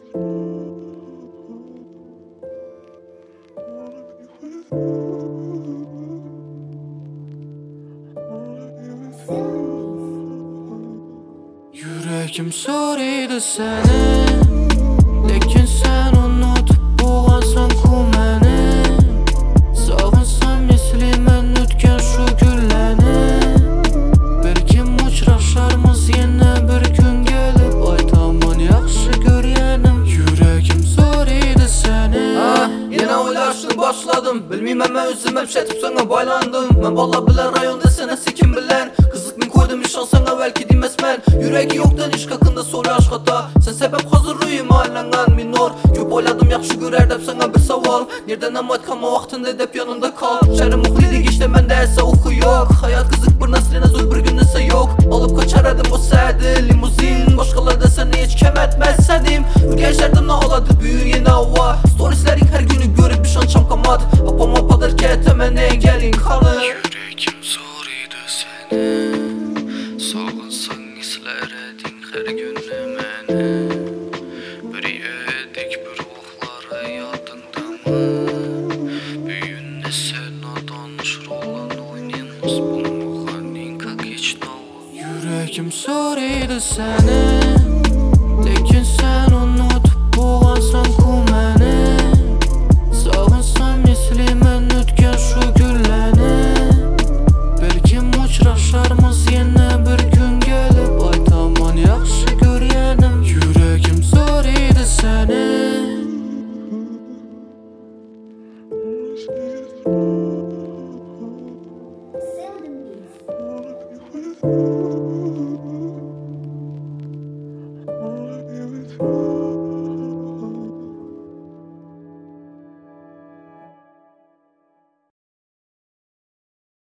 Yüreğim soruydu seni, lekin sen unutup boğazsan ku meni. Sağınsam esli men ötken şu gülleni. Belkim uçraşarmız yine bir gün gelip, aytaman yaxşı göryenim. Yüreğim soruydu seni. Yine oylaştım başladım, bilmeyem ben özüm hep şetip sana baylandım. Ben balla bilen rayonda sana sekim bilen, kızık min koydum işan sana belki demez ben. Yüreki yoktan iş kakında soru aşk hata. Sen sebep hazır rüyüm ailengan minor. Köp oyladım yaxşı görer dep sana bir saval. Nereden amat kama vaktinde dep yanında kal. Şerri muhlidik işte mende ese oku yok. Hayat kızık bir nasrine zul bir gün ise yok. Alıp kaçar edim o sedi limuzin. Başkaları da seni hiç kem etmezsedim. Ürgeçlerdim ne oladı büyür yine hava. Storieslerin her günü görüp bir şan çamkamat. Apama padar ketemen engelin kanı. Yüreğim soruydu seni, sağınsın isler edin her günü meni. Bir yedik bir ruhları yadında mı? Büyün ne sen adanışır olan oynayınız bulmağın kak hiç no. Yüreğim soruydu seni, lekin sen